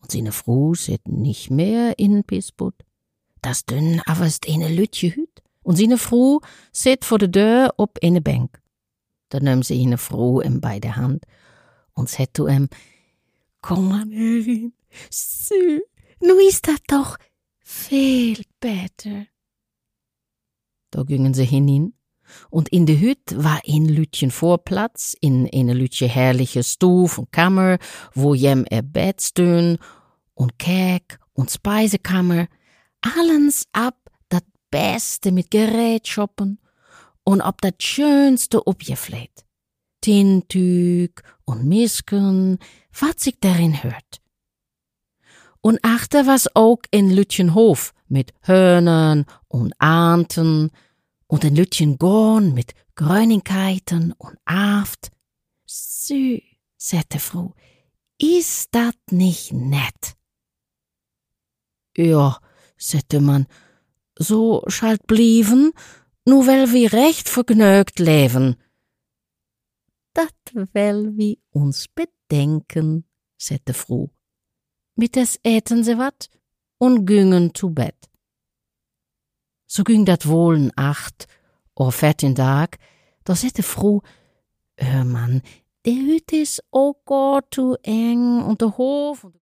Seine Frau sit nicht mehr in Pisbud. Das dünn avest eine lütje hüt. Und seine Frau sit vor der Deur op eine Bank. Da nahm sie eine Frau bei der Hand und sagt zu ihm, komm an herin, sü, nu ist das doch viel besser. Da gingen sie hinein. Und in der Hüt war ein Lütchen Vorplatz, in eine Lütje herrliche Stuf und Kammer, wo jem Bett stön und Käk und Speisekammer, allens ab dat Beste mit Gerätschoppen und ob dat Schönste opgefleht. Tintüg und Misken, wat sich darin hört. Und achter was auch in Lütchenhof mit Hörnern und Ahnten, und ein Lütchen Gorn mit Grönigkeiten und Aft. Sü, sagte Frau, ist dat nicht nett? Ja, sagte man, so schalt blieven, nu well wie recht vergnügt leben. Dat well wie uns bedenken, sagte Frau. Mit des äten se wat und gingen zu Bett. So ging dat wohl 8 oder 14 Tag, da sagte Frau, hör Mann, der Hüt is auch gar zu eng und der Hof